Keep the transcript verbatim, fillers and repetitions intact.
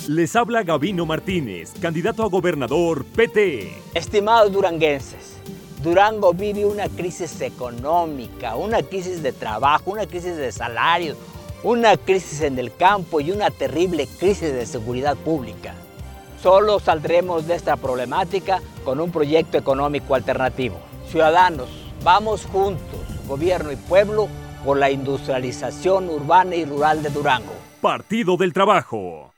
Les habla Gabino Martínez, candidato a gobernador P T. Estimados duranguenses, Durango vive una crisis económica, una crisis de trabajo, una crisis de salarios, una crisis en el campo y una terrible crisis de seguridad pública. Solo saldremos de esta problemática con un proyecto económico alternativo. Ciudadanos, vamos juntos, gobierno y pueblo, por la industrialización urbana y rural de Durango. Partido del Trabajo.